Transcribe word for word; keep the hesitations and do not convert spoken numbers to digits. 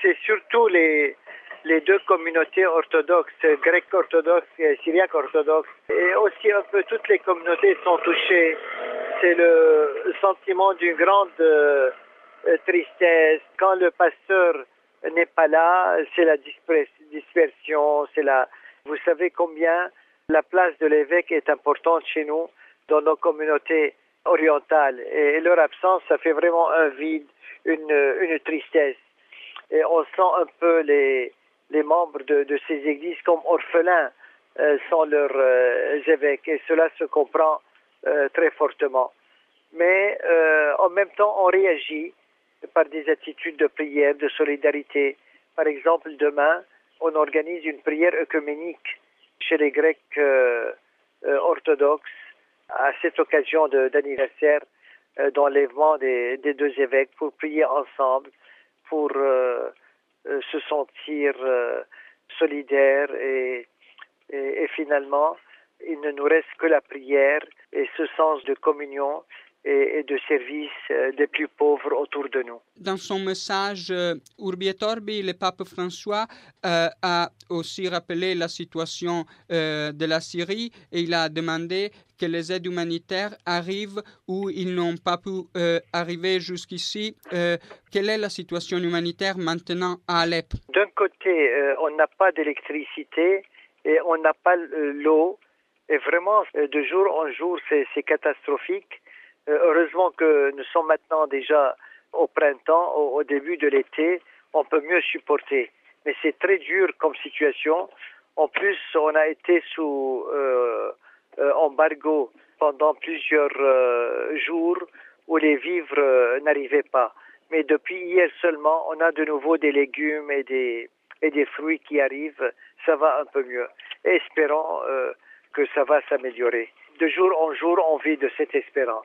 C'est surtout les, les deux communautés orthodoxes, grecques orthodoxes et syriaques orthodoxes. Et aussi un peu toutes les communautés sont touchées. C'est le sentiment d'une grande euh, tristesse. Quand le pasteur n'est pas là, c'est la dispersion, c'est la... Vous savez combien la place de l'évêque est importante chez nous, dans nos communautés orientales. Et leur absence, ça fait vraiment un vide, une, une tristesse. Et on sent un peu les, les membres de, de ces églises comme orphelins euh, sans leurs euh, évêques. Et cela se comprend euh, très fortement. Mais euh, en même temps, on réagit par des attitudes de prière, de solidarité. Par exemple, demain, on organise une prière œcuménique chez les Grecs euh, euh, orthodoxes à cette occasion de, d'anniversaire euh, d'enlèvement des, des deux évêques pour prier ensemble, pour euh, euh, se sentir euh, solidaires et, et, et finalement, il ne nous reste que la prière et ce sens de communion et, et de service euh, des plus pauvres autour de nous. Dans son message euh, Urbi et Orbi, le pape François euh, a aussi rappelé la situation euh, de la Syrie et il a demandé que les aides humanitaires arrivent où ils n'ont pas pu euh, arriver jusqu'ici. Euh, quelle est la situation humanitaire maintenant à Alep? D'un côté, euh, on n'a pas d'électricité et on n'a pas l'eau. Et vraiment, de jour en jour, c'est, c'est catastrophique. Euh, heureusement que nous sommes maintenant déjà au printemps, au, au début de l'été, on peut mieux supporter. Mais c'est très dur comme situation. En plus, on a été sous euh, euh, embargo pendant plusieurs euh, jours où les vivres euh, n'arrivaient pas. Mais depuis hier seulement, on a de nouveau des légumes et des, et des fruits qui arrivent. Ça va un peu mieux. Et espérons euh, que ça va s'améliorer. De jour en jour, on vit de cette espérance.